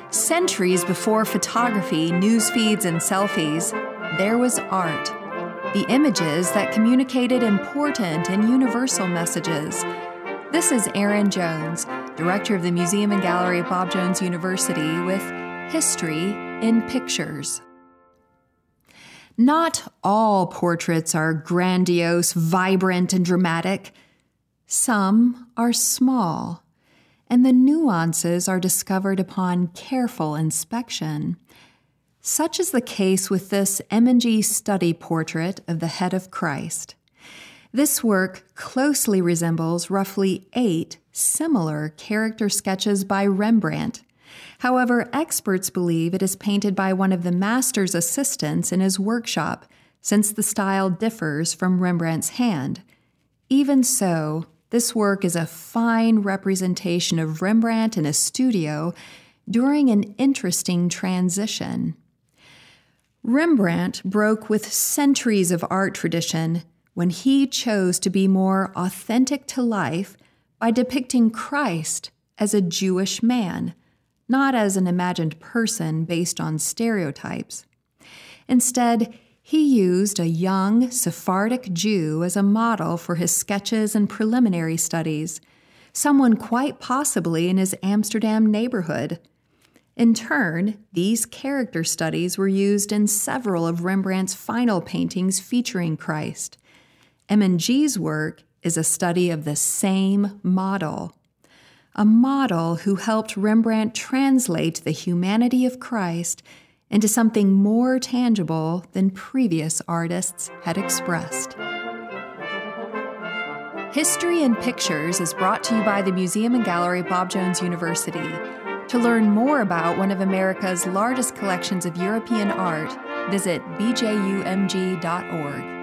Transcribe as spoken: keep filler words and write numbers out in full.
Centuries before photography, news feeds, and selfies, there was art. The images that communicated important and universal messages. This is Erin Jones, Director of the Museum and Gallery at Bob Jones University, with History in Pictures. Not all portraits are grandiose, vibrant, and dramatic. Some are small, and the nuances are discovered upon careful inspection. Such is the case with this M and G study portrait of the head of Christ. This work closely resembles roughly eight similar character sketches by Rembrandt. However, experts believe it is painted by one of the master's assistants in his workshop, since the style differs from Rembrandt's hand. Even so, this work is a fine representation of Rembrandt in a studio during an interesting transition. Rembrandt broke with centuries of art tradition when he chose to be more authentic to life by depicting Christ as a Jewish man, not as an imagined person based on stereotypes. Instead, he used a young Sephardic Jew as a model for his sketches and preliminary studies, someone quite possibly in his Amsterdam neighborhood. In turn, these character studies were used in several of Rembrandt's final paintings featuring Christ. M and G's work is a study of the same model, a model who helped Rembrandt translate the humanity of Christ into something more tangible than previous artists had expressed. History in Pictures is brought to you by the Museum and Gallery at Bob Jones University. To learn more about one of America's largest collections of European art, visit b j u m g dot org.